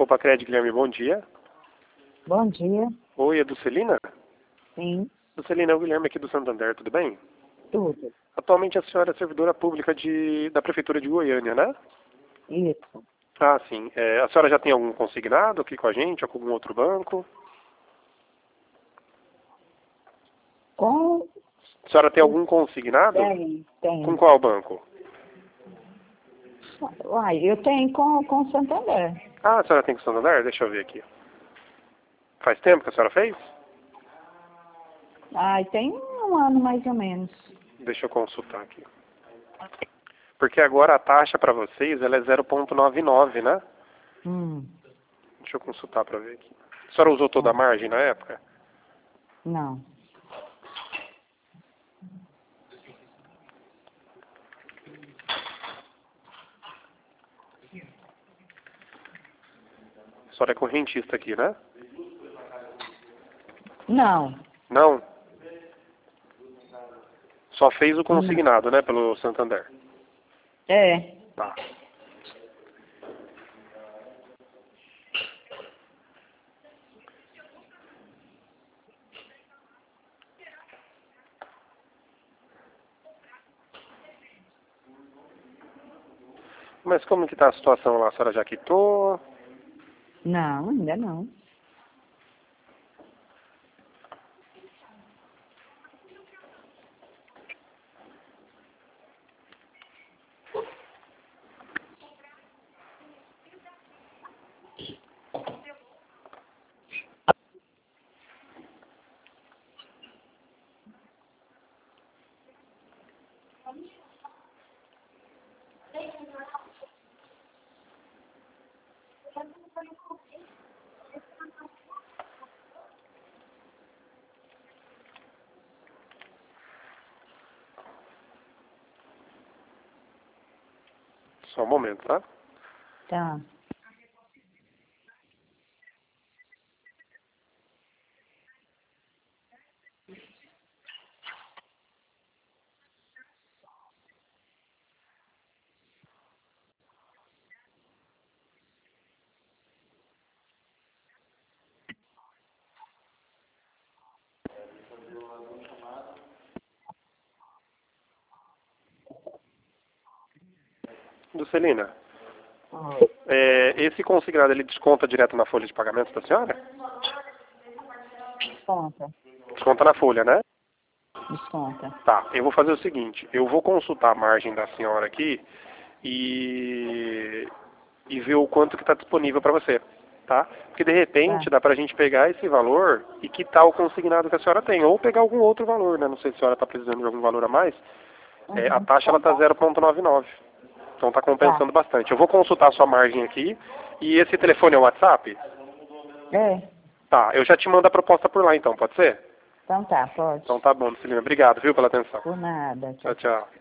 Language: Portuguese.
Popacred, Guilherme, bom dia. Bom dia. Oi, é do Celina? Sim, Do Celina, é o Guilherme aqui do Santander, tudo bem? tudo. Atualmente a senhora é servidora pública da Prefeitura de Goiânia, né? Isso. Ah, sim. A senhora já tem algum consignado aqui com a gente, ou com algum outro banco? Com... A senhora tem algum consignado? Tem. Com qual banco? Uai, eu tenho com Santander. Ah, a senhora tem com o Santander? Deixa eu ver aqui. Faz tempo que a senhora fez? Ai, tem um ano mais ou menos. Deixa eu consultar aqui. Porque agora a taxa para vocês ela é 0,99, né? Hum, Deixa eu consultar para ver aqui. A senhora usou toda a tá. margem na época? Não. A senhora é correntista aqui, né? Não. Não? Só fez o Não. consignado, né, pelo Santander. É. Tá. Mas como que tá a situação lá? A senhora já quitou? Não, ainda não. Só um momento, tá? Tá. Ducelina, Oi. esse consignado ele desconta direto na folha de pagamento da senhora? Desconta. Desconta na folha, né? Desconta. Tá, eu vou fazer o seguinte, eu vou consultar a margem da senhora aqui e ver o quanto que está disponível para você, tá? Porque de repente Tá. dá pra gente pegar esse valor e quitar o consignado que a senhora tem, ou pegar algum outro valor, né? Não sei se a senhora está precisando de algum valor a mais. A Uhum. taxa ela tá 0,99, então está Tá. compensando bastante. Eu vou consultar a sua margem aqui e esse telefone é o WhatsApp? É. Tá, eu já te mando a proposta por lá então, pode ser? Então tá, pode. Então tá bom, Celina. Obrigado, viu, pela atenção. Por nada. Tchau, Tchau. tchau.